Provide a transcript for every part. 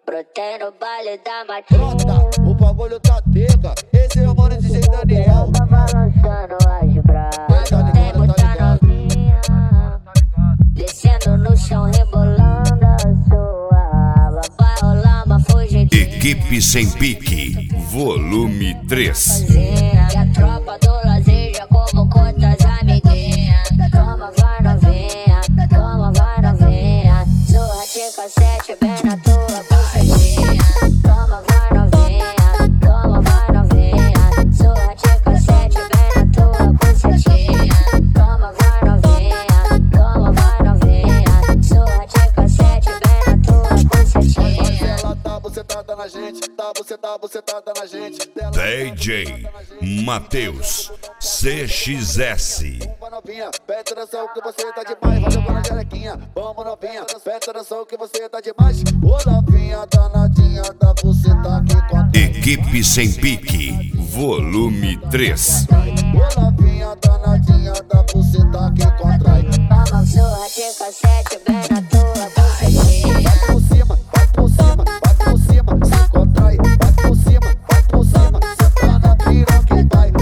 Brotei no baile da matinha. Brota, o bagulho tá pega. Esse é o mano DJ Daniel. Tá balançando as braças. Tem muita novinha descendo no chão, rebolando a sua raba. Vai rolar uma fugidinha. Equipe Sem Pique, volume 3. E a tropa do lazer já convocou tuas amiguinhas. Toma, vai novinha, toma, vai novinha. Surra de cassete bem na tua bucetinha. Toma, vai novinha, toma, vai novinha. Surra de cassete bem na tua bucetinha. Toma, vai novinha, toma, vai novinha. Surra de cassete bem na tua bucetinha. Ela tá bucetada na gente, tá bucetada na gente. DJ Matheus CXS. Vamos novinha, presta atenção que você tá demais. Valeu pela jerequinha, vamos novinha, presta atenção que você tá demais. Ô novinha danadinha da buceta aqui com a Equipe Sem Pique, volume 3. Ô novinha danadinha da buceta aqui contrai. Toma, surra de cassete bem na tua bucetinha. Vai por cima, vai por cima, vai por cima, se contrai. Vai por cima, cê tá na piroca e vai.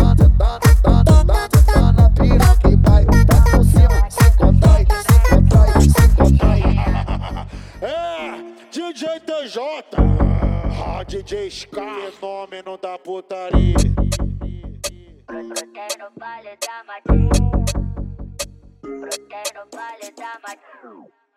Tá na piroca e vai. Vai por cima, se contrai, se contrai, se contrai. É, DJ TJ, DJ Scar, fenômeno da putaria. Brotei no baile da matinha. Brotei no baile da matinha.